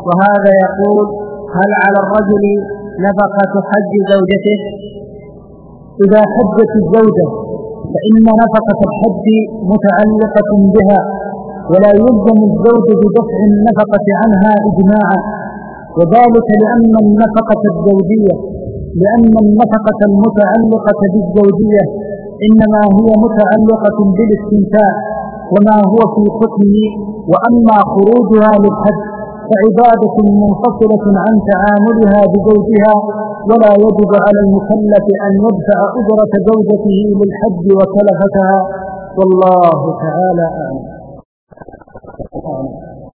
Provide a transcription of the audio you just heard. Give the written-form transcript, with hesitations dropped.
وهذا يقول: هل على الرجل نفقة حج زوجته؟ إذا حجت الزوجة فإن نفقة الحج متعلقة بها، ولا يلزم الزوج بدفع النفقة عنها إجماعا، وذلك لأن النفقة المتعلقة بالزوجية إنما هي متعلقة بالاستمتاع وما هو في حكمه، وأما خروجها للحج فعبادة منفصلة عن تعاملها بزوجها، ولا يجب على المكلف أن يدفع أجرة زوجته للحج وكلفتها، والله تعالى أعلم.